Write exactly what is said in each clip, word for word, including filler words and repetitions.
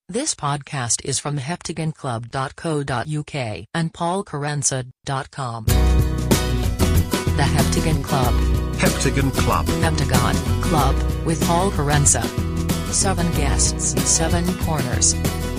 This podcast is from heptagon club dot co dot uk and paul kerensa dot com. The Heptagon Club. Heptagon Club. Heptagon Club, with Paul Kerensa. Seven guests, seven corners.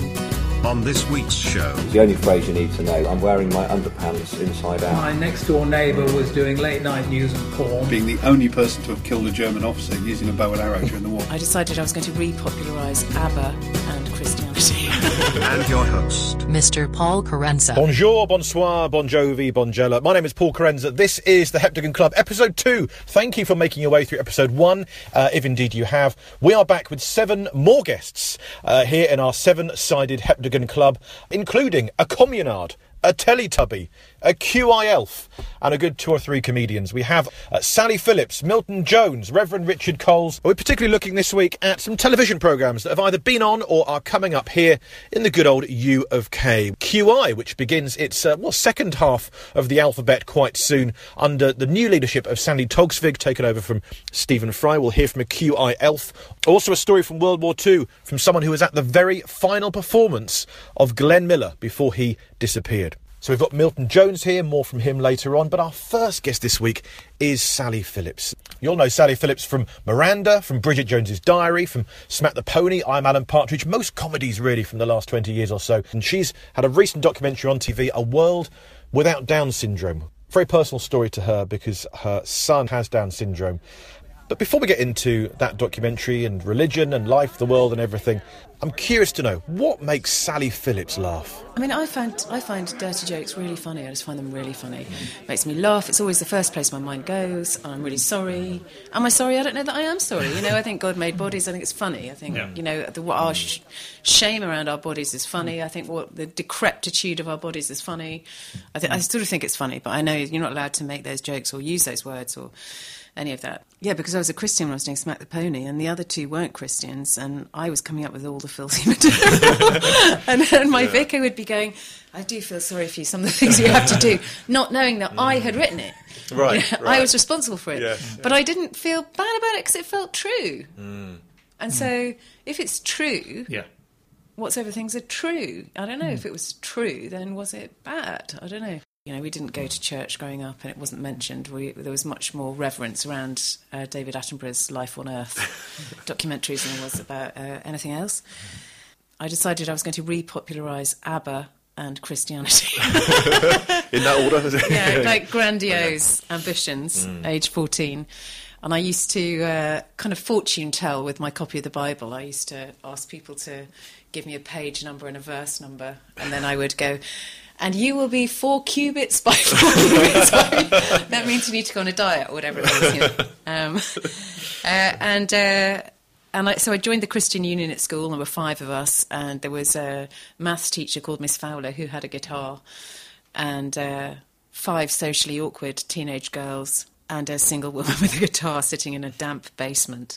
On this week's show... The only phrase you need to know, I'm wearing my underpants inside out. My next door neighbour was doing late night news and porn. Being the only person to have killed a German officer using a bow and arrow during the war. I decided I was going to repopularise ABBA and Christianity. And your host, Mister Paul Kerensa. Bonjour, bonsoir, bon jovi, bonjella. My name is Paul Kerensa. This is the Heptagon Club, episode two. Thank you for making your way through episode one, uh, if indeed you have. We are back with seven more guests uh, here in our seven-sided Heptagon Club, including a communard, a Teletubby, a Q I elf, and a good two or three comedians. We have uh, Sally Phillips, Milton Jones, Reverend Richard Coles. We're particularly looking this week at some television programmes that have either been on or are coming up here in the good old U of K. Q I, which begins its uh, well second half of the alphabet quite soon under the new leadership of Sandy Toksvig, taken over from Stephen Fry. We'll hear from a Q I elf. Also a story from World War Two from someone who was at the very final performance of Glenn Miller before he disappeared. So we've got Milton Jones here, more from him later on, but our first guest this week is Sally Phillips. You'll know Sally Phillips from Miranda, from Bridget Jones's Diary, from Smack the Pony, I'm Alan Partridge, most comedies really from the last twenty years or so. And she's had a recent documentary on T V, A World Without Down Syndrome. Very personal story to her because her son has Down syndrome. But before we get into that documentary and religion and life, the world and everything, I'm curious to know, what makes Sally Phillips laugh? I mean, I find I find dirty jokes really funny. I just find them really funny. It makes me laugh. It's always the first place my mind goes. I'm really sorry. Am I sorry? I don't know that I am sorry. You know, I think God made bodies. I think it's funny. I think, yeah. you know, the, what our sh- shame around our bodies is funny. I think what the decrepitude of our bodies is funny. I, th- I sort of think it's funny, but I know you're not allowed to make those jokes or use those words or any of that. Yeah, because I was a Christian when I was doing Smack the Pony, and the other two weren't Christians, and I was coming up with all the filthy material. and then my yeah. vicar would be going, I do feel sorry for you, some of the things you have to do, not knowing that mm. I had written it. Right, you know, right. I was responsible for it. Yes, but yeah. I didn't feel bad about it because it felt true. Mm. And mm. so, if it's true, yeah. whatsoever things are true. I don't know, mm. if it was true, then was it bad? I don't know. You know, we didn't go to church growing up and it wasn't mentioned. We, there was much more reverence around uh, David Attenborough's Life on Earth documentaries than there was about uh, anything else. I decided I was going to repopularise ABBA and Christianity. In that order? Yeah, like grandiose ambitions, mm. age fourteen. And I used to uh, kind of fortune tell with my copy of the Bible. I used to ask people to give me a page number and a verse number, and then I would go, and you will be four cubits by four cubits. That means you need to go on a diet or whatever it was. You know. um, uh, and uh, and I, so I joined the Christian Union at school. There were five of us, and there was a maths teacher called Miss Fowler who had a guitar, and uh, five socially awkward teenage girls, and a single woman with a guitar sitting in a damp basement.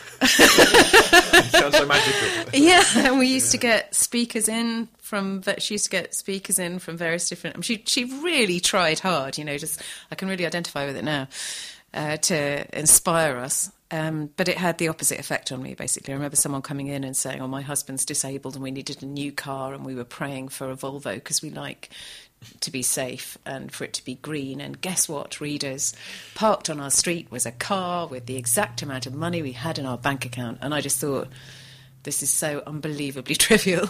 Sounds so magical. Yeah, and we used to get speakers in from. She used to get speakers in from various different. I mean, she she really tried hard. You know, just I can really identify with it now uh, to inspire us. Um, but it had the opposite effect on me. Basically, I remember someone coming in and saying, "Oh, my husband's disabled, and we needed a new car, and we were praying for a Volvo because we like." To be safe and for it to be green. And guess what, readers? Parked on our street was a car with the exact amount of money we had in our bank account. And I just thought, this is so unbelievably trivial.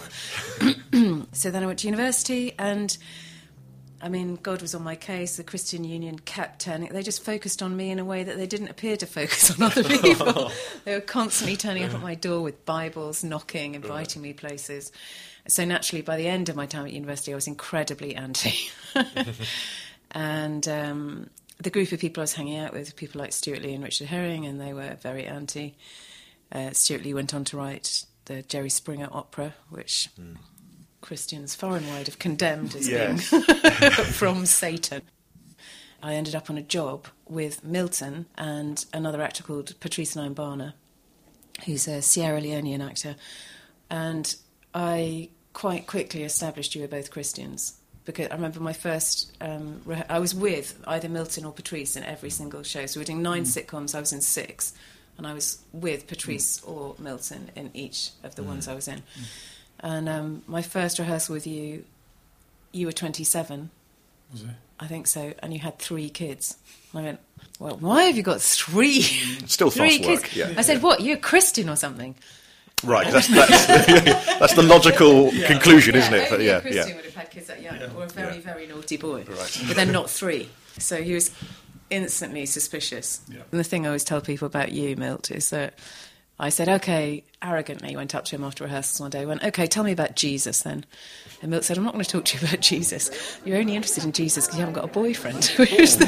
So then I went to university, and I mean, God was on my case. The Christian Union kept turning. They just focused on me in a way that they didn't appear to focus on other people. They were constantly turning up at my door with Bibles, knocking, inviting me places. So naturally, by the end of my time at university, I was incredibly anti. And um, the group of people I was hanging out with, people like Stuart Lee and Richard Herring, and they were very anti. Uh, Stuart Lee went on to write the Jerry Springer opera, which mm. Christians far and wide have condemned as yes. being from Satan. I ended up on a job with Milton and another actor called Patrice Nyambana, who's a Sierra Leonean actor. And I quite quickly established you were both Christians, because I remember my first um, re- I was with either Milton or Patrice in every single show. So we're doing nine mm. sitcoms, I was in six, and I was with Patrice mm. or Milton in each of the mm. ones I was in. Mm. And um, my first rehearsal with you, you were twenty-seven. Was it? I think so. And you had three kids. And I went, well, why have you got three? Still three fast work, kids? yeah. I said, what, you're a Christian or something? Right, that's, that's, that's the logical conclusion, Yeah, isn't it? But only yeah, a Christian yeah. would have had kids that young, or a very, Yeah. very naughty boy. Right. But then not three. So he was instantly suspicious. Yeah. And the thing I always tell people about you, Milt, is that I said, OK, arrogantly went up to him after rehearsals one day, went, OK, tell me about Jesus then. And Milt said, I'm not going to talk to you about Jesus. You're only interested in Jesus because you haven't got a boyfriend. Which was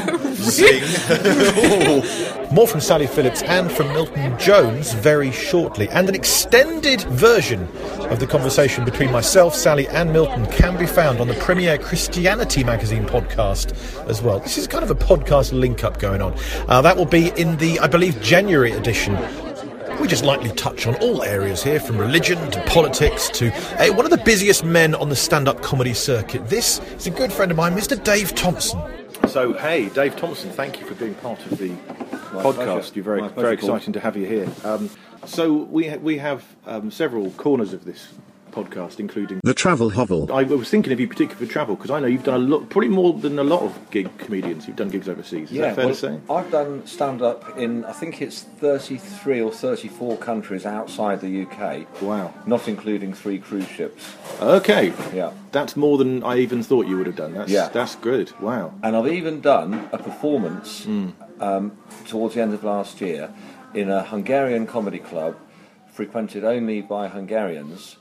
the More from Sally Phillips and from Milton Jones very shortly. And an extended version of the conversation between myself, Sally and Milton can be found on the Premier Christianity Magazine podcast as well. This is kind of a podcast link-up going on. Uh, that will be in the, I believe, January edition. We just lightly touch on all areas here, from religion to politics to uh, one of the busiest men on the stand-up comedy circuit. This is a good friend of mine, Mister Dave Thompson. So, hey, Dave Thompson, thank you for being part of the My podcast. pleasure. You're very, My pleasure, very Paul. exciting to have you here. Um, so we ha- we have um, several corners of this podcast, including The Travel Hovel. I was thinking of you particularly for travel, because I know you've done a lot, probably more than a lot of gig comedians. You've done gigs overseas. Is that fair well, to say? I've done stand-up in, I think it's thirty-three or thirty-four countries outside the U K. Wow. Not including three cruise ships. Okay. Yeah. That's more than I even thought you would have done. That's, Yeah. That's good. Wow. And I've even done a performance um, towards the end of last year in a Hungarian comedy club frequented only by Hungarians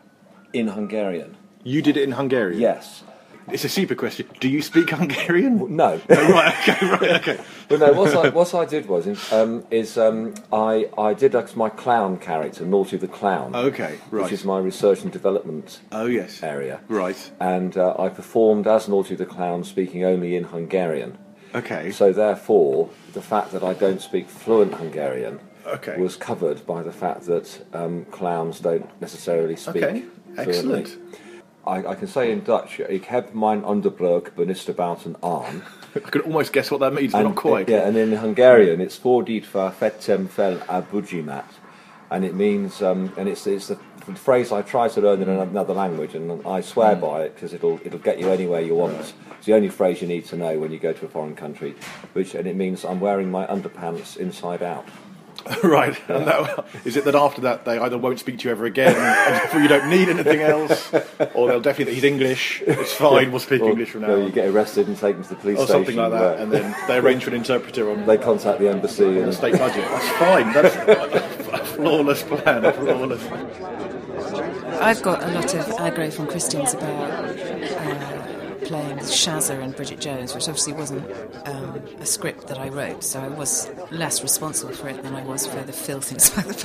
in Hungarian. You did it in Hungarian? Yes. It's a super question. Do you speak Hungarian? No. Oh, right, okay, right, okay. But no, what I, what I did was um, is um, I I did uh, my clown character, Naughty the Clown. Okay, right. Which is my research and development Oh, yes. area. Right. And uh, I performed as Naughty the Clown, speaking only in Hungarian. Okay. So therefore, the fact that I don't speak fluent Hungarian Okay. was covered by the fact that um, clowns don't necessarily speak Okay, fluently. excellent. I, I can say in Dutch, ik heb mijn onderbroek benist about an arm. I could almost guess what that means, but And, not quite. Yeah, and in Hungarian, it's Fordit va fetem fel abujimat, and it means, um, and it's it's the phrase I try to learn in another language, and I swear Mm. by it because it'll it'll get you anywhere you want. It's the only phrase you need to know when you go to a foreign country, which and it means I'm wearing my underpants inside out. Right. And that, is it that after that they either won't speak to you ever again, and therefore you don't need anything else, or they'll definitely think he's English, it's fine, we'll speak Or, English from now or on. you get arrested and taken to the police Or station. something like that, where and then they arrange for an interpreter on they contact the embassy on and a state budget. That's fine. That's a flawless plan. A flawless. I've got a lot of aggro from Christians about uh, playing Shazza and Bridget Jones, which obviously wasn't um, a script that I wrote, so I was less responsible for it than I was for the filth inside the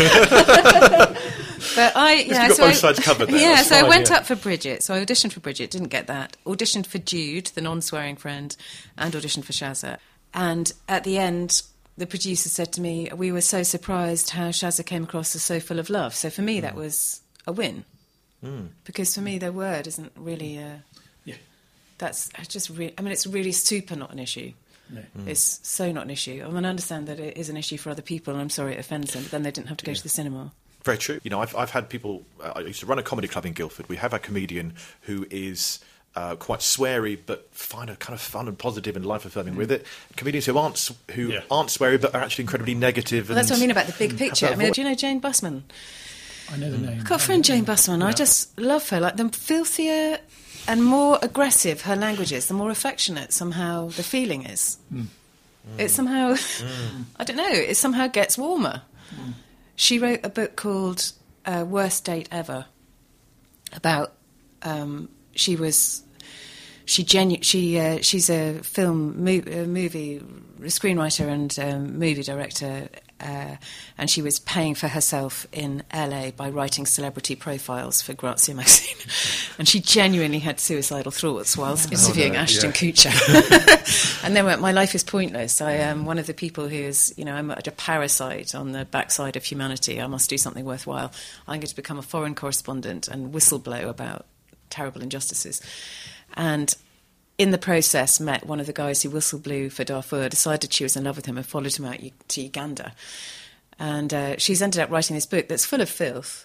pony. But I, yeah, you've got so both I, sides covered there, Yeah, that's so I fine, went yeah. up for Bridget. So I auditioned for Bridget, didn't get that. Auditioned for Jude, the non-swearing friend, and auditioned for Shazza. And at the end, the producer said to me, we were so surprised how Shazza came across as so full of love. So for me, that was a win. Because for me, their word isn't really a... Yeah. That's I just really... I mean, it's really super not an issue. No. It's so not an issue. I mean, I understand that it is an issue for other people, and I'm sorry it offends them, but then they didn't have to go to the cinema. Very true. You know, I've I've had people. Uh, I used to run a comedy club in Guildford. We have a comedian who is uh, quite sweary, but find a kind of fun and positive and life affirming with it. Comedians who aren't s- who Yeah. aren't sweary, but are actually incredibly negative. Well, that's and what I mean about the big picture. that I mean, vo- do you know Jane Bussman? I know the name. I've got a friend, Jane Bussman. I just love her. Like, the filthier and more aggressive her language is, the more affectionate somehow the feeling is. Mm. It somehow, mm. I don't know, it somehow gets warmer. Mm. She wrote a book called uh, Worst Date Ever about, um, she was, she genu- she uh, she's a film, mo- uh, movie screenwriter and um, movie director. Uh, and she was paying for herself in L A by writing celebrity profiles for Grazia magazine. And she genuinely had suicidal thoughts whilst interviewing no, Ashton yeah. Kutcher. And then went, my life is pointless. I am one of the people who is, you know, I'm a parasite on the backside of humanity. I must do something worthwhile. I'm going to become a foreign correspondent and whistleblow about terrible injustices. And in the process, met one of the guys who whistleblew for Darfur, decided she was in love with him and followed him out to Uganda. And uh, she's ended up writing this book that's full of filth,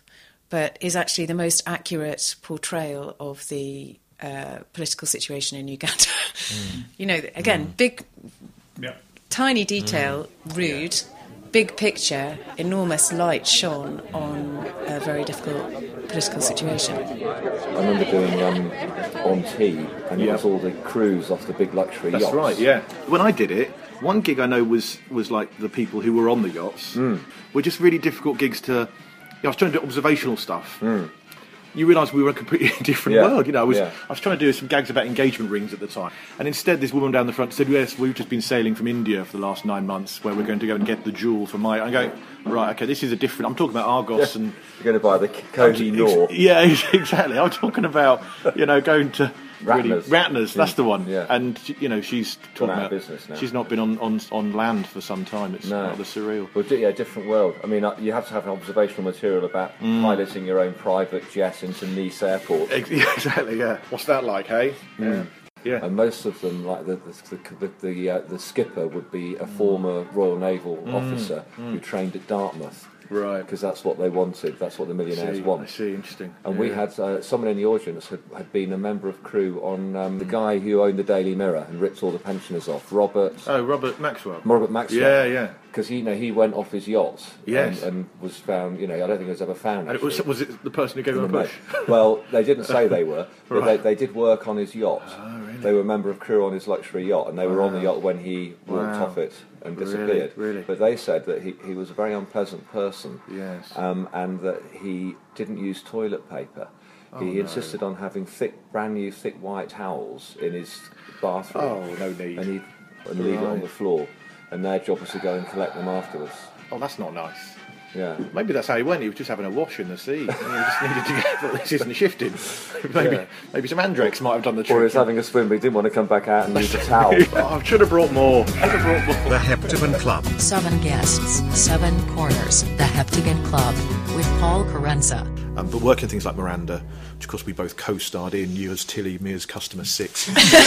but is actually the most accurate portrayal of the uh, political situation in Uganda. Mm. You know, again, mm. big, yeah. tiny detail, mm. rude, yeah. big picture, enormous light shone on a very difficult political situation. I remember doing um, On Tea, and it yeah. was all the crews off the big luxury That's yachts. That's right, yeah. When I did it, one gig I know was, was like the people who were on the yachts mm. were just really difficult gigs to... You know, I was trying to do observational stuff. Mm. You realise we were in a completely different yeah. world. You know, I was yeah. I was trying to do some gags about engagement rings at the time, and instead this woman down the front said, "Yes, we've just been sailing from India for the last nine months, where we're going to go and get the jewel for my." I go, right, okay, this is a different. I'm talking about Argos yeah. and you're going to buy the Cody Nor. Yeah, exactly. I'm talking about you know going to. Really, Ratner's. Ratner's, that's the one. Yeah. And, you know, she's talking about... business now. She's not been on, on, on land for some time. It's no. rather surreal. Well, yeah, different world. I mean, you have to have observational material about mm. piloting your own private jet into Nice airport. Exactly, yeah. What's that like, hey? Mm. Yeah. Yeah. And most of them, like the the the, the, uh, the skipper would be a former Royal Naval mm. officer mm. who trained at Dartmouth. Right. Because that's what they wanted. That's what the millionaires I see, want. I see, interesting. And yeah. we had uh, someone in the audience had, had been a member of crew on um, the guy who owned the Daily Mirror and ripped all the pensioners off, Robert. Oh, Robert Maxwell. Robert Maxwell. Yeah, yeah. Because you know he went off his yacht. Yes. And, and was found. You know, I don't think he was ever found. And it was, was it the person who gave him a push? Well, they didn't say they were, but right. they, they did work on his yacht. Oh, really? They were a member of crew on his luxury yacht, and they were wow. on the yacht when he walked wow. off it and disappeared. Really? Really? But they said that he, he was a very unpleasant person. Yes. Um, and that he didn't use toilet paper. Oh, he no. insisted on having thick, brand new, thick white towels in his bathroom. Oh, no need. And he'd and leave it on Right. the floor. And their job was to go and collect them afterwards. Oh, that's not nice. Yeah. Maybe that's how he went. He was just having a wash in the sea. And he just needed to get, but this isn't shifting. maybe Yeah. maybe some andrakes might have done the trick. Or he was having a swim, but he didn't want to come back out and use a towel. Oh, I should have brought more. Should have brought more. The Heptagon Club. Seven guests, seven corners. The Heptagon Club with Paul Carenza. Um, but working things like Miranda, which of course we both co-starred in, you as Tilly, me as Customer Six,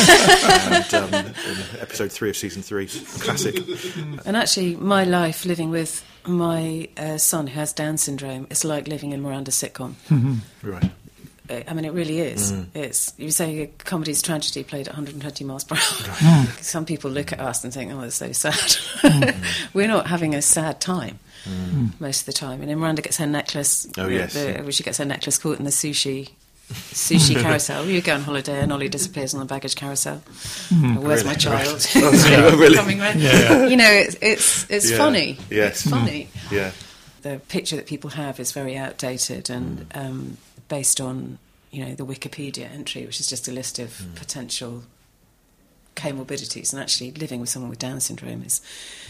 and um, in episode three of season three, classic. And actually, my life living with my uh, son who has Down syndrome is like living in Miranda's sitcom. Mm-hmm. Right. I mean, it really is. Mm. It's you say a comedy's tragedy played at one hundred twenty miles per hour. Right. Some people look at us and think, "Oh, it's so sad." Mm. We're not having a sad time mm. most of the time. And then Miranda gets her necklace. Oh the, yes. the, she gets her necklace caught in the sushi sushi carousel. You go on holiday and Ollie disappears on the baggage carousel. Mm. Where's really? my child? Oh, really? Coming round. Yeah, yeah. You know, it's it's, it's yeah. funny. Yes. It's funny. Mm. Yeah. The picture that people have is very outdated and mm. um, based on, you know, the Wikipedia entry, which is just a list of mm. potential comorbidities. And actually living with someone with Down syndrome is,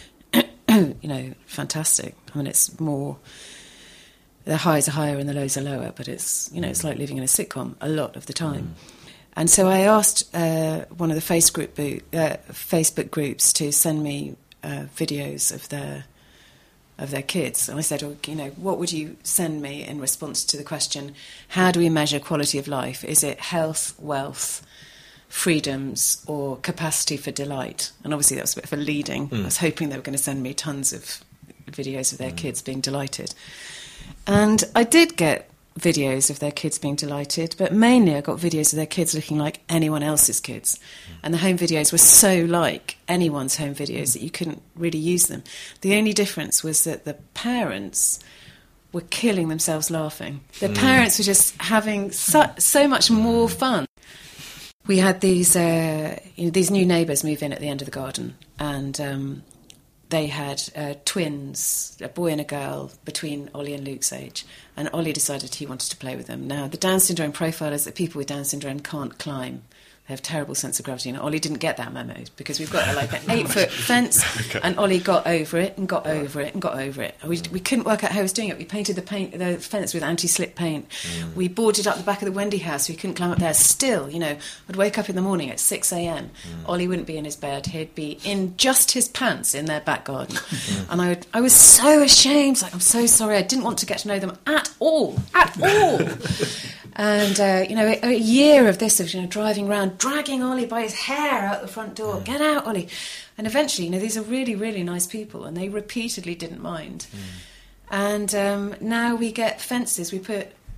you know, fantastic. I mean, it's more... The highs are higher and the lows are lower, but it's, you know, it's like living in a sitcom a lot of the time. Mm. And so I asked uh, one of the face group bo- uh, Facebook groups to send me uh, videos of their of their kids. And I said, oh, you know, what would you send me in response to the question, how do we measure quality of life? Is it health, wealth, freedoms, or capacity for delight? And obviously that was a bit of a leading. Mm. I was hoping they were going to send me tons of videos of their mm. kids being delighted. And I did get videos of their kids being delighted, but mainly I got videos of their kids looking like anyone else's kids. And the home videos were so like anyone's home videos that you couldn't really use them. The only difference was that the parents were killing themselves laughing. The mm. parents were just having so, so much more fun. We had these uh, you know, these new neighbours move in at the end of the garden, and um, they had uh, twins, a boy and a girl, between Ollie and Luke's age. And Ollie decided he wanted to play with them. Now, the Down syndrome profile is that people with Down syndrome can't climb. They have terrible sense of gravity. And Ollie didn't get that memo because we've got like an eight-foot fence, okay. and Ollie got over it and got over it and got over it. We, we couldn't work out how he was doing it. We painted the paint the fence with anti-slip paint. Mm. We boarded up the back of the Wendy house so he couldn't climb up there. Still, you know, I'd wake up in the morning at six a.m. Mm. Ollie wouldn't be in his bed. He'd be in just his pants in their back garden. Mm. And I would, I was so ashamed. Like, I'm so sorry. I didn't want to get to know them at all. At all. And, uh, you know, a, a year of this, of, you know, driving around, dragging Ollie by his hair out the front door. Mm. Get out, Ollie. And eventually, you know, these are really, really nice people, and they repeatedly didn't mind. Mm. And um, now we get fences. We put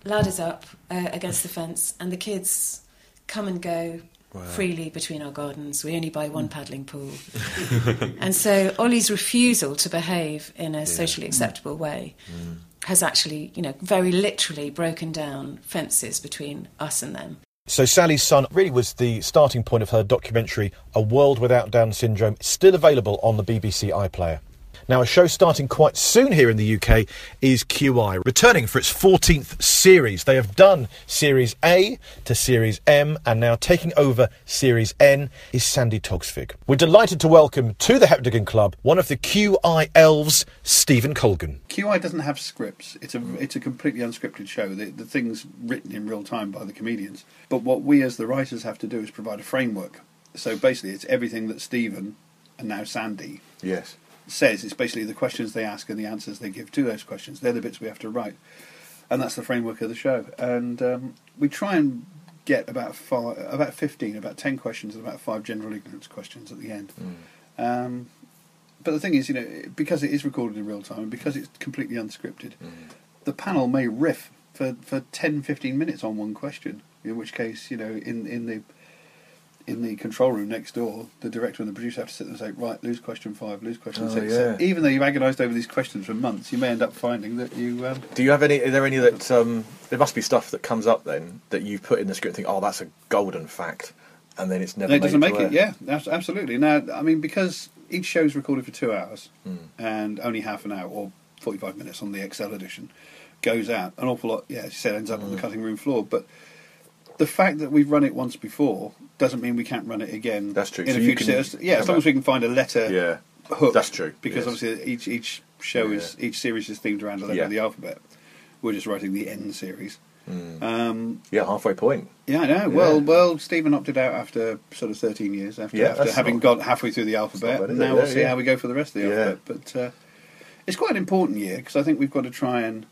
ladders up uh, against the fence, and the kids come and go wow. freely between our gardens. We only buy one paddling pool. And so Ollie's refusal to behave in a yeah. socially acceptable way mm. has actually, you know, very literally broken down fences between us and them. So Sally's Son really was the starting point of her documentary, A World Without Down Syndrome, still available on the B B C iPlayer. Now, a show starting quite soon here in the U K is Q I, returning for its fourteenth series. They have done Series A to Series M, and now taking over Series N is Sandi Toksvig. We're delighted to welcome to the Heptagon Club one of the Q I elves, Stephen Colgan. Q I doesn't have scripts. It's a it's a completely unscripted show. The, the thing's written in real time by the comedians. But what we as the writers have to do is provide a framework. So basically, it's everything that Stephen, and now Sandi... Yes. says. It's basically the questions they ask and the answers they give to those questions. They're the bits we have to write, and that's the framework of the show. And um, we try and get about five, about fifteen, about ten questions, and about five general ignorance questions at the end. Mm. Um, but the thing is, you know, because it is recorded in real time and because it's completely unscripted, mm. the panel may riff for for ten, fifteen minutes on one question. In which case, you know, in in the in the control room next door, the director and the producer have to sit there and say, right, lose question five, lose question oh, six. Yeah. So even though you've agonised over these questions for months, you may end up finding that you... Um, Do you have any, are there any that, um, there must be stuff that comes up then, that you've put in the script and think, oh, that's a golden fact, and then it's never no, it doesn't made make it, yeah, absolutely. Now, I mean, because each show's recorded for two hours, mm. and only half an hour, or forty-five minutes on the X L edition, goes out, an awful lot, yeah, as you said, ends up mm. on the cutting room floor, but the fact that we've run it once before doesn't mean we can't run it again. That's true. In so a future, can, yeah, as long as we can find a letter yeah, hook. That's true. Because yes. obviously each each show yeah. is each series is themed around a letter yeah. of the alphabet. We're just writing the N series. Mm. Um, yeah, halfway point. Yeah, I know. Yeah. Well, well, Stephen opted out after sort of thirteen years after, yeah, after having not, got halfway through the alphabet. Bad, now yeah, we'll see yeah. how we go for the rest of the yeah. alphabet. But uh, it's quite an important year because I think we've got to try and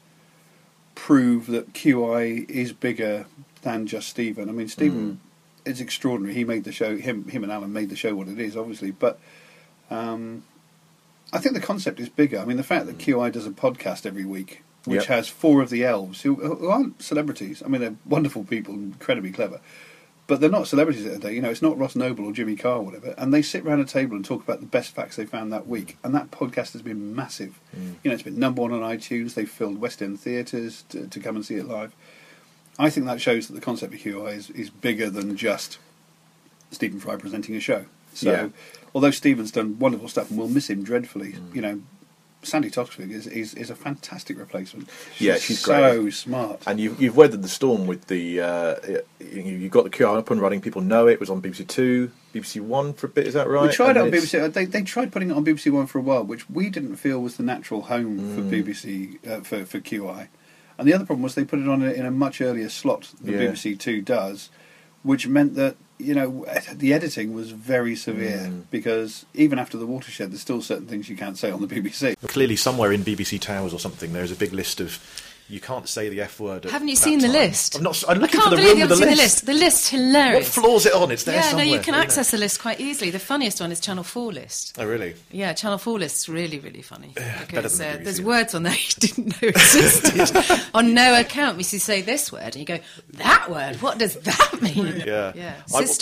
prove that Q I is bigger than just Stephen. I mean, Stephen mm. is extraordinary. He made the show. Him, him, and Alan made the show what it is, obviously. But um, I think the concept is bigger. I mean, the fact that Q I does a podcast every week, which yep. has four of the elves who, who aren't celebrities. I mean, they're wonderful people, incredibly clever, but they're not celebrities at the day. You know, it's not Ross Noble or Jimmy Carr or whatever. And they sit around a table and talk about the best facts they found that week. And that podcast has been massive. Mm. You know, it's been number one on iTunes. They've filled West End theatres to, to come and see it live. I think that shows that the concept of Q I is, is bigger than just Stephen Fry presenting a show. So, yeah. although Stephen's done wonderful stuff and we'll miss him dreadfully, mm. you know, Sandi Toksvig is, is is a fantastic replacement. She's yeah, she's so great. smart. And you've, you've weathered the storm with the... Uh, you, you've got the Q I up and running, people know it. It was on B B C Two, B B C One for a bit, is that right? We tried and it on B B C. They, they tried putting it on B B C One for a while, which we didn't feel was the natural home mm. for B B C, uh, for, for Q I. And the other problem was they put it on in a much earlier slot than yeah. B B C Two does, which meant that, you know, the editing was very severe mm. because even after the watershed, there's still certain things you can't say on the B B C. Clearly, somewhere in B B C Towers or something, there's a big list of you can't say the F word. At Haven't you that seen time. the list? I'm not. I'm looking I can't for the believe room you with the haven't list. seen the list. The list's hilarious. What floor's it on? It's there yeah, somewhere. no, you can isn't access it? the list quite easily. The funniest one is Channel four list. Oh, really? Yeah, Channel four list's really, really funny. Yeah, because better than the uh, B B C, there's yeah. words on there you didn't know existed. On no account, we should say this word, and you go, that word? What does that mean? Yeah. Yeah, I- sister.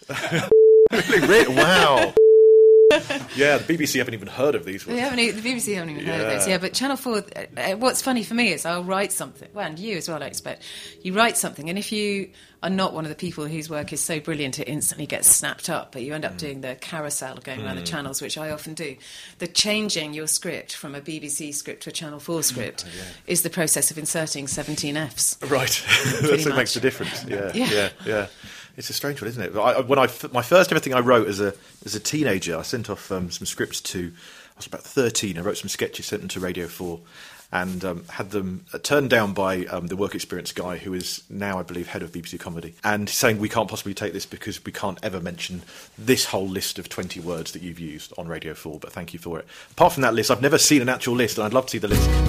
Really? Really? Wow. Yeah, the B B C haven't even heard of these They words. haven't, e- the B B C haven't even heard of Yeah. this. Yeah, but Channel four, uh, what's funny for me is I'll write something, well, and you as well, I expect. You write something, and if you are not one of the people whose work is so brilliant it instantly gets snapped up, but you end up mm. doing the carousel going mm. around the channels, which I often do, the changing your script from a B B C script to a Channel four script oh, yeah. is the process of inserting seventeen Fs. Right. That's what makes the difference. Yeah, yeah, yeah, yeah. It's a strange one, isn't it? I, when I, my first ever thing I wrote as a as a teenager, I sent off um, some scripts to. I was about thirteen. I wrote some sketches, sent them to Radio Four, and um, had them turned down by um, the work experience guy, who is now, I believe, head of B B C Comedy, and saying we can't possibly take this because we can't ever mention this whole list of twenty words that you've used on Radio Four. But thank you for it. Apart from that list, I've never seen an actual list, and I'd love to see the list.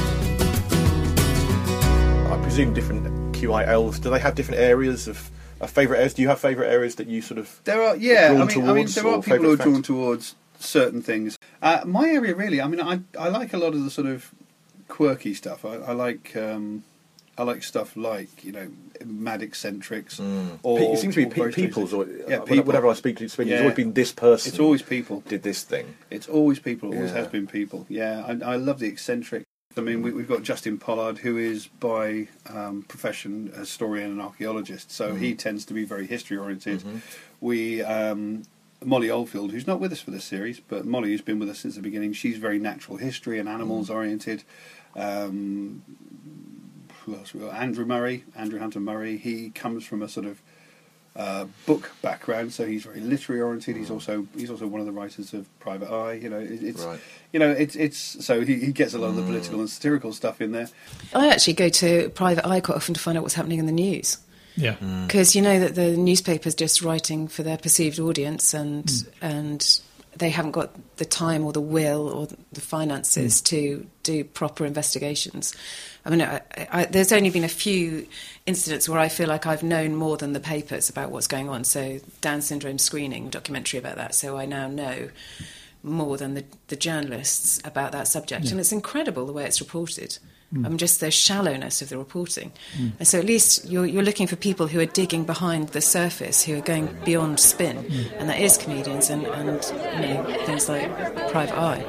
I presume different Q I Ls. Do they have different areas of? Uh, favourite areas? Do you have favourite areas that you sort of there are yeah drawn I mean, I mean towards, there are or people who are favourite drawn facts? towards certain things. Uh, my area really, I mean, I I like a lot of the sort of quirky stuff. I, I like um, I like stuff like, you know, mad eccentrics. Mm. Or, it seems to be or pe- very people's. Or, yeah, uh, people. Whenever I speak to speak, Yeah. it's always been this person. It's always people. Did this thing. It's always people. It always Yeah. has been people. Yeah, I, I love the eccentric. I mean, we, we've got Justin Pollard, who is by um, profession a historian and archaeologist, so Mm. he tends to be very history oriented. Mhm. We um, Molly Oldfield, who's not with us for this series, but Molly, who's been with us since the beginning, she's very natural history and animals oriented. Um, who else we got? Andrew Murray, Andrew Hunter Murray. He comes from a sort of uh, book background, so he's very literary oriented. He's also he's also one of the writers of Private Eye. You know, it, it's Right. you know it's it's so he, he gets a lot of the political and satirical stuff in there. I actually go to Private Eye quite often to find out what's happening in the news. Yeah. Because you know that the newspaper's just writing for their perceived audience, and Mm. and they haven't got the time or the will or the finances Mm. to do proper investigations. I mean, I, I, there's only been a few incidents where I feel like I've known more than the papers about what's going on. So Down syndrome screening, documentary about that. So I now know more than the, the journalists about that subject. Yeah. And it's incredible the way it's reported. Mm. I mean, just the shallowness of the reporting. Mm. And so at least you're, you're looking for people who are digging behind the surface, who are going beyond spin. Mm. And that is comedians and, and you know, things like Private Eye.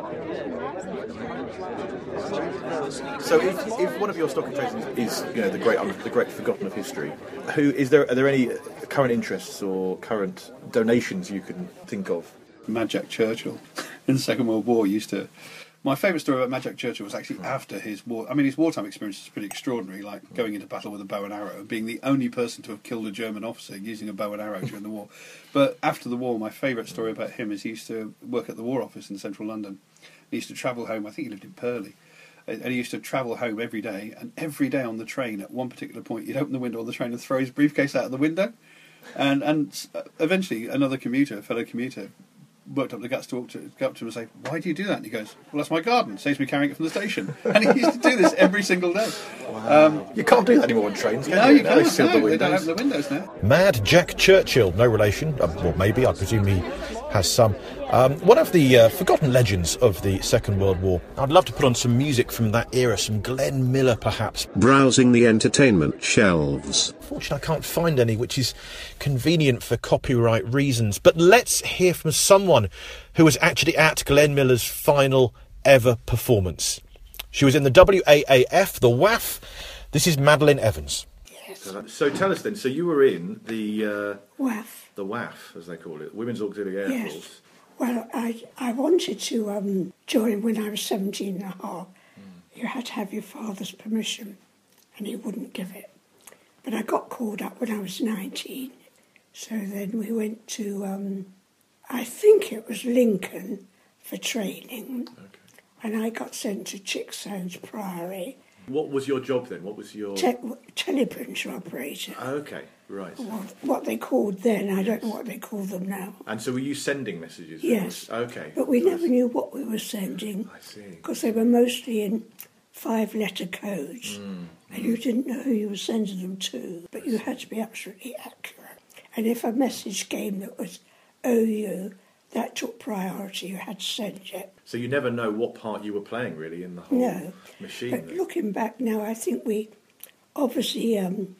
So, if, if one of your stock and trades is, you know, the great, the great forgotten of history, who is there? Are there any current interests or current donations you can think of? Mad Jack Churchill in the Second World War used to. My favourite story about Mad Jack Churchill was actually after his war. I mean, his wartime experience is pretty extraordinary, like going into battle with a bow and arrow and being the only person to have killed a German officer using a bow and arrow during the war. But after the war, my favourite story about him is he used to work at the War Office in central London. He used to travel home. I think he lived in Purley. And he used to travel home every day, and every day on the train, at one particular point, he'd open the window of the train and throw his briefcase out of the window. And and eventually, another commuter, a fellow commuter, worked up the guts to, walk to go up to him and say, "Why do you do that?" And he goes, "Well, that's my garden. Saves me carrying it from the station." And he used to do this every single day. Wow. Um, you can't do that anymore on trains, can no, you? you Now they can't. seal the No, they don't windows. open the windows now. Mad Jack Churchill, no relation, uh, well, maybe, I presume he has some. Um, one of the uh, forgotten legends of the Second World War. I'd love to put on some music from that era, some Glenn Miller perhaps. Browsing the entertainment shelves. Unfortunately, I can't find any, which is convenient for copyright reasons. But let's hear from someone who was actually at Glenn Miller's final ever performance. She was in the W A A F, the W A F. This is Madeline Evans. So, so tell us then. So you were in the uh, W A F. the W A F, as they call it, Women's Auxiliary Air Yes. Force. Well, I, I wanted to um, join when I was seventeen and a half. You had to have your father's permission, and he wouldn't give it. But I got called up when I was nineteen. So then we went to, um, I think it was Lincoln for training. Okay. And I got sent to Chickstones Priory, What was your job then? What was your? te- teleprinter operator. Okay, right. What, what they called then, I don't know what they call them now. And so were you sending messages? Yes. Okay. But we Nice. never knew what we were sending. I see. Because they were mostly in five-letter codes, Mm. and you didn't know who you were sending them to, but you had to be absolutely accurate. And if a message came that was O U, that took priority, you had to send it. So you never know what part you were playing really in the whole No. machine. But then. looking back now, I think we obviously um,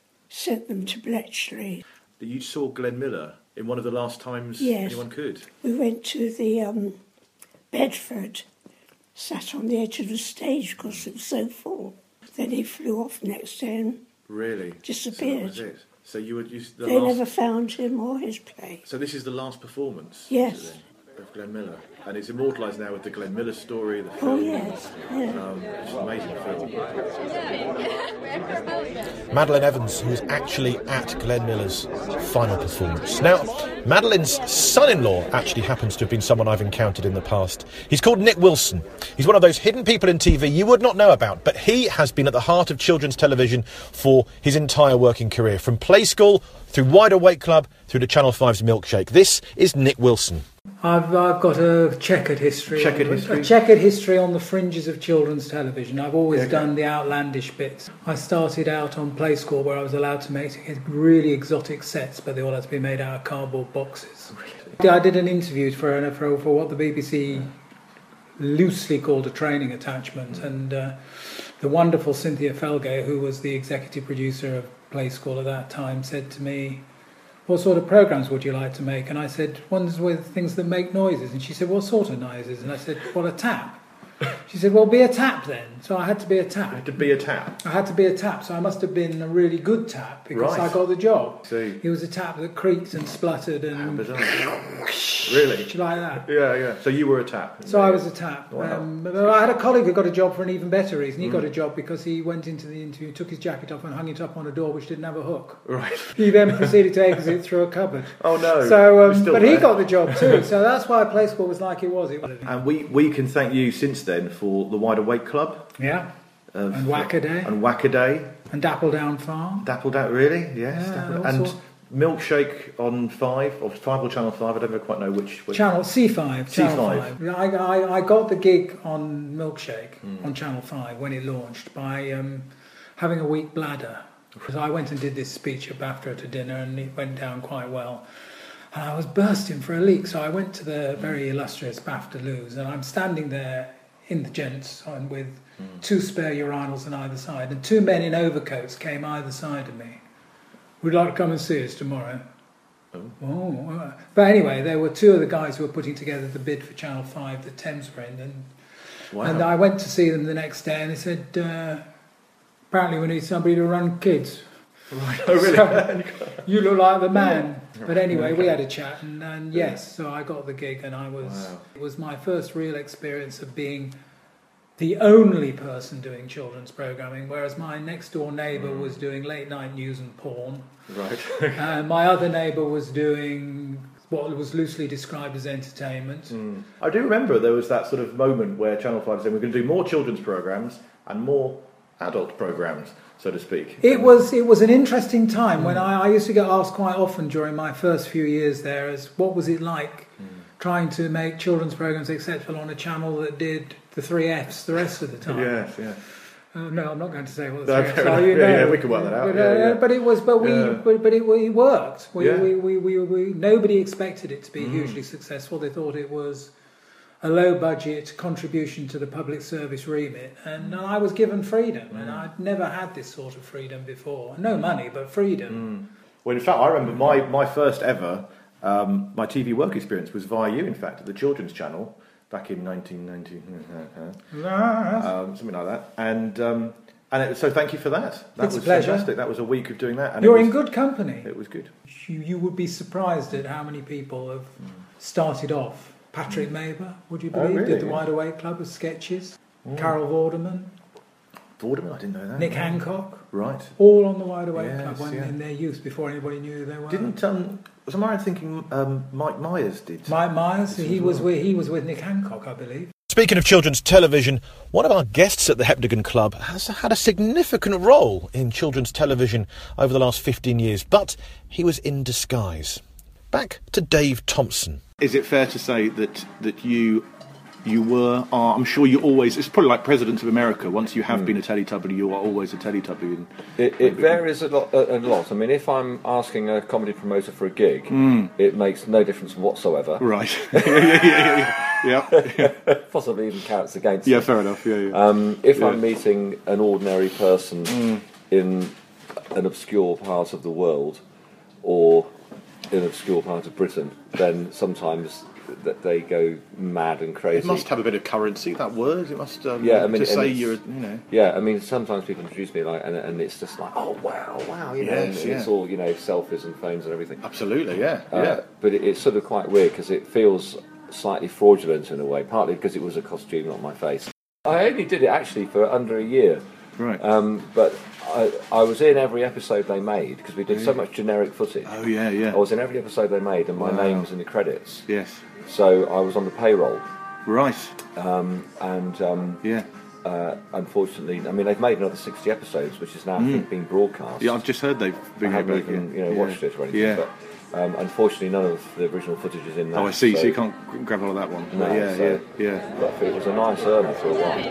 sent them to Bletchley. You saw Glenn Miller in one of the last times Yes. anyone could. We went to the um, Bedford, sat on the edge of the stage because it was so full. Then he flew off next day and Really? disappeared. So that was it. So you were you, the They last. never found him or his play. So this is the last performance. Yes. is it then, of Glenn Miller, and it's immortalised now with the Glenn Miller story, the Oh, film. yes, yeah. Um, it's an amazing film. Madeline Evans, who was actually at Glenn Miller's final performance. Now, Madeline's son-in-law actually happens to have been someone I've encountered in the past. He's called Nick Wilson. He's one of those hidden people in T V you would not know about, but he has been at the heart of children's television for his entire working career, from Play School, through Wide Awake Club, through to Channel five's Milkshake. This is Nick Wilson. I've, I've got a checkered history. Checkered on, history? A checkered history on the fringes of children's television. I've always Okay. done the outlandish bits. I started out on Play School where I was allowed to make really exotic sets, but they all had to be made out of cardboard boxes. I did an interview for, for, for what the B B C loosely called a training attachment, and uh, the wonderful Cynthia Felgate, who was the executive producer of Play School at that time, said to me, what sort of programmes would you like to make? And I said, ones with things that make noises. And she said, what sort of noises? And I said, well, a tap. She said, well, be a tap then. So I had to be a tap. You had to be a tap. I had to be a tap, so I must have been a really good tap because Right. I got the job. See. It was a tap that creaked and spluttered and... Bizarre. Really? like that. Yeah, yeah. So you were a tap. So I was a tap. Wow. Um, but I had a colleague who got a job for an even better reason. He got a job because he went into the interview, took his jacket off and hung it up on a door which didn't have a hook. Right. He then proceeded to exit through a cupboard. Oh no. So, You're um, still but there. he got the job too. So that's why Play School was like it was. It was And we, we can thank you since then for the Wide Awake Club. yeah. Of, And Wackaday. And Wackaday. And Dapple Down Farm. Dappled out, really? Yes. Yeah, Dappled- all and sorts. Milkshake on five, or five or Channel five, I don't quite know which. which. Channel C five. C Channel five. five. I, I, I got the gig on Milkshake Hmm. on Channel five when it launched by um, having a weak bladder. So I went and did this speech at BAFTA at a dinner and it went down quite well. And I was bursting for a leak, so I went to the very illustrious BAFTA loos and I'm standing there in the gents and with Hmm. two spare urinals on either side and two men in overcoats came either side of me. Would you like to come and see us tomorrow? Oh, uh, but anyway, there were two of the guys who were putting together the bid for Channel five that Thames were in, and, Wow. and I went to see them the next day, and they said, uh, apparently we need somebody to run kids. Right. Oh, really? So, you look like the man. But anyway, we had a chat, and, and yes, so I got the gig, and I was. Wow. It was my first real experience of being the only person doing children's programming, whereas my next door neighbour was doing late night news and porn. Right. And my other neighbour was doing what was loosely described as entertainment. I do remember there was that sort of moment where Channel five said we're going to do more children's programmes and more adult programmes, so to speak. It was it was an interesting time when I, I used to get asked quite often during my first few years there as what was it like trying to make children's programmes acceptable on a channel that did the three Fs the rest of the time. Yes, yeah. Uh, no, I'm not going to say what the No, three Fs fair are. enough. You Yeah, know. yeah, we can work that out. But, Yeah, uh, yeah. but it was, but we, Yeah. but, but it, it worked. We, Yeah. we, we, we, we, nobody expected it to Mm. be hugely successful. They thought it was a low budget contribution to the public service remit, and I was given freedom, and Mm. I'd never had this sort of freedom before. No money, but freedom. Well, in fact, I remember my, my first ever um, my T V work experience was via you, in fact, at the Children's Channel back in nineteen ninety, um, something like that. And um, and it, so thank you for that. That It's a was pleasure. fantastic. That was a week of doing that. And You're it was, in good company. It was good. You, you would be surprised at how many people have started off. Patrick Maber, would you Oh, believe, really? did the Wide Awake Club of sketches. Carol Vorderman, Vorderman, I didn't know that. Nick Hancock, Right. all on the Wide Awake Yes, Club when yeah. in their youth before anybody knew who they were. Didn't um, was I right thinking um, Mike Myers did? Mike Myers? This He as was well. with he was with Nick Hancock, I believe. Speaking of children's television, one of our guests at the Heptagon Club has had a significant role in children's television over the last fifteen years, but he was in disguise. Back to Dave Thompson. Is it fair to say that that you you were, are, I'm sure you always, it's probably like President of America, once you have been a Teletubby, you are always a Teletubby. And, It, it varies a lot, a, a lot. I mean, if I'm asking a comedy promoter for a gig, it makes no difference whatsoever. right. yeah, yeah, yeah, yeah, yeah. yeah. Possibly even counts against Yeah, it. fair enough, yeah, yeah. Um, if Yeah. I'm meeting an ordinary person in an obscure part of the world or in an obscure part of Britain, then sometimes that they go mad and crazy. It must have a bit of currency, that word. It must, um, Yeah, I mean, to and say it's- you're, you know. Yeah, I mean, sometimes people introduce me like, and, and it's just like, oh wow, wow, you know, Yes, and it's yeah. all, you know, selfies and phones and everything. Absolutely, yeah, Uh, yeah. But it, it's sort of quite weird because it feels slightly fraudulent in a way, partly because it was a costume, not my face. I only did it actually for under a year. Right. Um, but I, I was in every episode they made because we did so much generic footage. oh, yeah, yeah. I was in every episode they made, and my Wow. name's in the credits. Yes. So I was on the payroll, Right. um, and um, Yeah. uh, unfortunately, I mean, they've made another sixty episodes, which is now I think being broadcast. Yeah, I've just heard they've I been haven't back, even yeah. you know yeah. watched it or anything. Yeah. But Um, unfortunately, none of the original footage is in there. Oh, I see. So, so you can't grab hold of that one. No, yeah, so, yeah, yeah. But it was a nice earner for a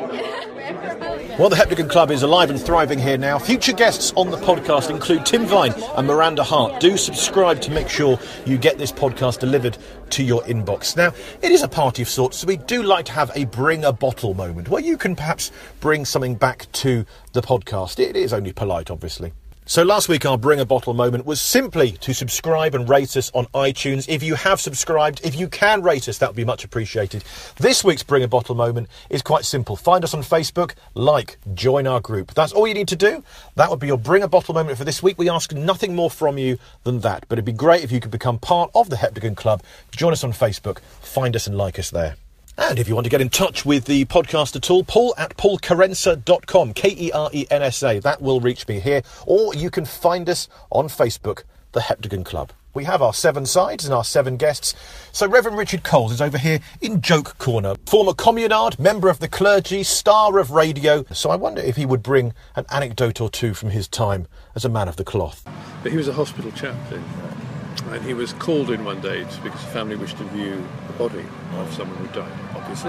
while. Well, the Heptagon Club is alive and thriving here now. Future guests on the podcast include Tim Vine and Miranda Hart. Do subscribe to make sure you get this podcast delivered to your inbox. Now, it is a party of sorts, so we do like to have a bring a bottle moment where you can perhaps bring something back to the podcast. It is only polite, obviously. So last week our Bring a Bottle moment was simply to subscribe and rate us on iTunes. If you have subscribed, if you can rate us, that would be much appreciated. This week's Bring a Bottle moment is quite simple. Find us on Facebook, like, join our group. That's all you need to do. That would be your Bring a Bottle moment for this week. We ask nothing more from you than that. But it'd be great if you could become part of the Heptagon Club. Join us on Facebook, find us and like us there. And if you want to get in touch with the podcast at all, paul at paul kerensa dot com, K E R E N S A. That will reach me here. Or you can find us on Facebook, the Heptagon Club. We have our seven sides and our seven guests. So Reverend Richard Coles is over here in Joke Corner. Former communard, member of the clergy, star of radio. So I wonder if he would bring an anecdote or two from his time as a man of the cloth. But he was a hospital chaplain. And he was called in one day because the family wished to view the body of someone who died, obviously.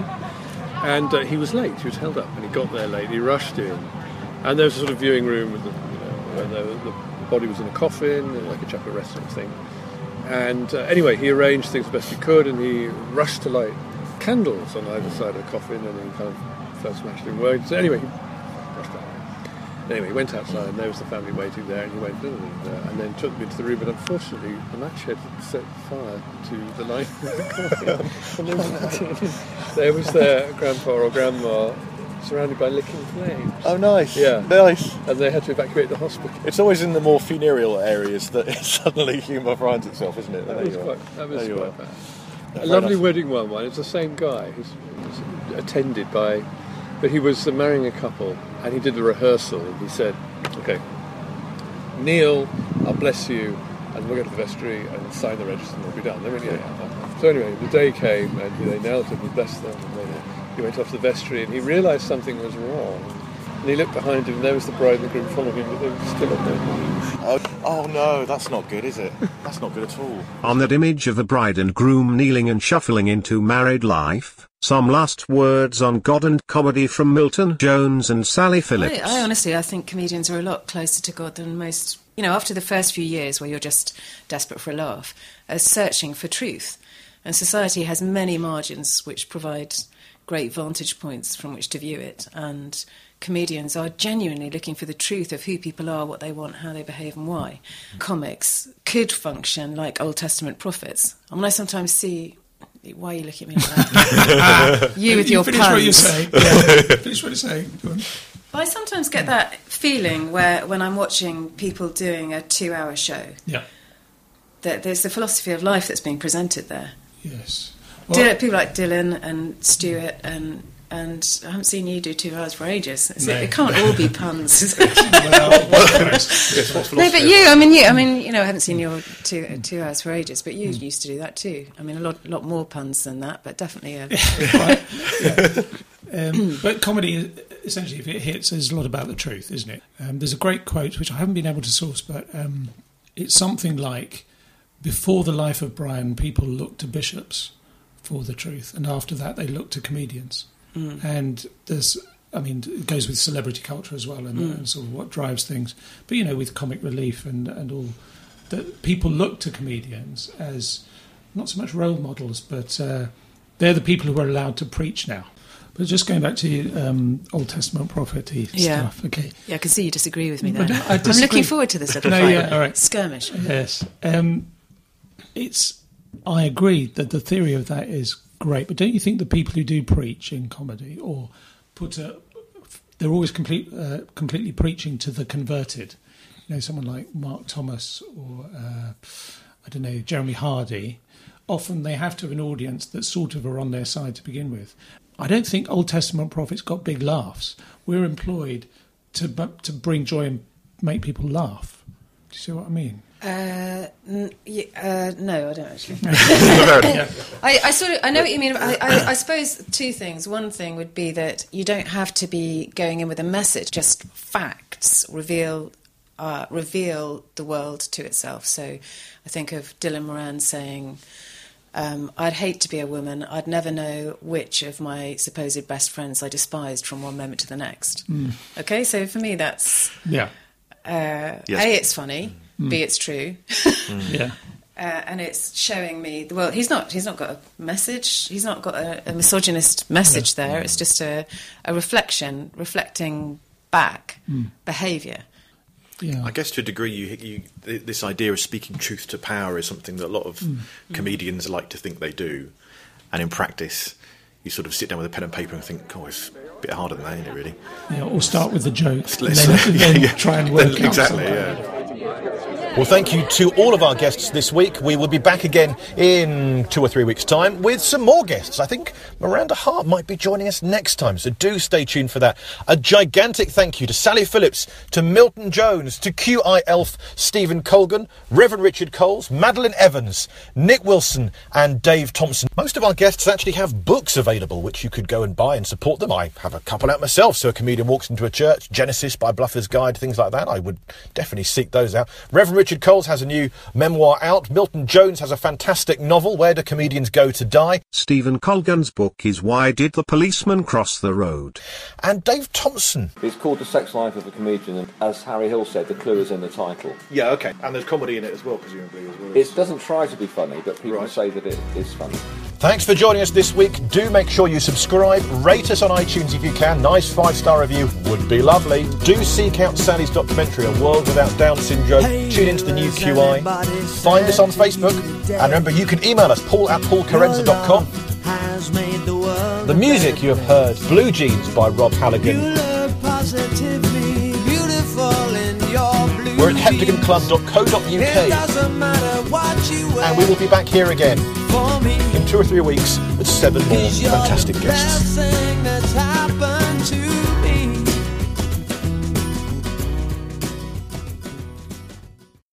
And uh, he was late, he was held up, and he got there late, he rushed in. And there was a sort of viewing room with the, you know, where the, the body was in a coffin, like a chapel rest sort of thing. And uh, anyway, he arranged things the best he could, and he rushed to light candles on either side of the coffin, and he kind of felt smashed in words. So anyway, he rushed out. Anyway, he went outside, and there was the family waiting there, and he went in, and, uh, and then took them into the room, but unfortunately, the match had set fire to the light of the coffin. And there was, there was their grandpa or grandma surrounded by licking flames. Oh, nice. Yeah. Nice. And they had to evacuate the hospital. It's always in the more funereal areas that suddenly humour finds itself, isn't it? That there was you quite, are. that was there you quite are. bad. No, A lovely nice. wedding one, one. It's the same guy who's, who's attended by... But he was uh, marrying a couple, and he did the rehearsal, and he said, OK, kneel, I'll bless you, and we'll go to the vestry and sign the register and we'll be done. They went, yeah, yeah. So anyway, the day came, and you know, they knelt him, he blessed them, and then he went off to the vestry, and he realised something was wrong. And he looked behind him, and there was the bride and the groom following him, but they were still on their knees. Oh, oh no, that's not good, is it? That's not good at all. On that image of a bride and groom kneeling and shuffling into married life, some last words on God and comedy from Milton Jones and Sally Phillips. I, I honestly, I think comedians are a lot closer to God than most. You know, after the first few years where you're just desperate for a laugh, are searching for truth. And society has many margins which provide great vantage points from which to view it. And comedians are genuinely looking for the truth of who people are, what they want, how they behave and why. Comics could function like Old Testament prophets. I mean, I sometimes see... Why are you looking at me like that? You with you your finish puns. What you're saying. Yeah. Finish what you're saying. Go on. I sometimes get that feeling where when I'm watching people doing a two-hour show, Yeah. that there's the philosophy of life that's being presented there. Yes. Dylan, people like Dylan and Stuart and and I haven't seen you do two hours for ages. Is No. it, it can't all be puns. Is it? Well, Yes, what's No, but philosophy? you, I mean, you, I mean, you know, I haven't seen your two two hours for ages, but you used to do that too. I mean, a lot lot more puns than that, but definitely a. Right. Yeah. Um, but comedy, essentially, if it hits, is a lot about the truth, isn't it? Um, there's a great quote, which I haven't been able to source, but um, it's something like, before the life of Brian, people looked to bishops for the truth, and after that they looked to comedians. Mm. And there's, I mean, it goes with celebrity culture as well, and, mm. and sort of what drives things. But, you know, with comic relief and, and all, that people look to comedians as not so much role models, but uh, they're the people who are allowed to preach now. But just going back to um, Old Testament prophecy Yeah. stuff, okay. Yeah, I can see you disagree with me there. But I I'm disagree. looking forward to this little No, fight. yeah, all right. Skirmish. Yes. Um, it's. I agree that the theory of that is great, but don't you think the people who do preach in comedy or put a, they're always complete, uh, completely preaching to the converted? You know, someone like Mark Thomas or uh, I don't know, Jeremy Hardy. Often they have to have an audience that sort of are on their side to begin with. I don't think Old Testament prophets got big laughs. We're employed to to bring joy and make people laugh. Do you see what I mean? Uh, n- y- uh, no, I don't actually. Yeah. I, I sort of, I know what you mean. I, I, I suppose two things. One thing would be that you don't have to be going in with a message. Just facts reveal uh, reveal the world to itself. So I think of Dylan Moran saying, um, I'd hate to be a woman. I'd never know which of my supposed best friends I despised from one moment to the next. Mm. Okay, so for me that's... Yeah. Uh, Yes. A, it's funny. Mm. B, it's true. Yeah. Uh, and it's showing me the world. He's not. He's not got a message. He's not got a, a misogynist message there. It's just a, a reflection, reflecting back Mm. behaviour. Yeah. I guess to a degree, you, you, th- this idea of speaking truth to power is something that a lot of Mm. comedians like to think they do, and in practice, you sort of sit down with a pen and paper and think, "Oh, it's a bit harder than that, isn't it? Really?" Yeah, or start with the joke, and Let's- then, yeah, then yeah. try and work Then- out exactly, something. yeah. Well, thank you to all of our guests this week. We will be back again in two or three weeks' time with some more guests. I think Miranda Hart might be joining us next time, so do stay tuned for that. A gigantic thank you to Sally Phillips, to Milton Jones, to Q I Elf Stephen Colgan, Reverend Richard Coles, Madeline Evans, Nick Wilson and Dave Thompson. Most of our guests actually have books available which you could go and buy and support them. I have a couple out myself, So a Comedian Walks into a Church, Genesis by Bluffer's Guide, things like that. I would definitely seek those out. Reverend Richard Coles has a new memoir out. Milton Jones has a fantastic novel, Where Do Comedians Go to Die? Stephen Colgan's book is Why Did the Policeman Cross the Road? And Dave Thompson. It's called The Sex Life of a Comedian, and as Harry Hill said, the clue is in the title. Yeah, okay. And there's comedy in it as well, presumably. As well. It doesn't try to be funny, but people say that it is funny. Thanks for joining us this week. Do make sure you subscribe, rate us on iTunes if you can. Nice five-star review would be lovely. Do seek out Sally's documentary, A World Without Down Syndrome. Tune into the new Q I. Find us on Facebook. And remember, you can email us, paul at paul carenza dot com. The music you have heard, Blue Jeans by Rob Halligan. We're at heptagon club dot co dot U K. And we will be back here again in two or three weeks with seven more fantastic guests.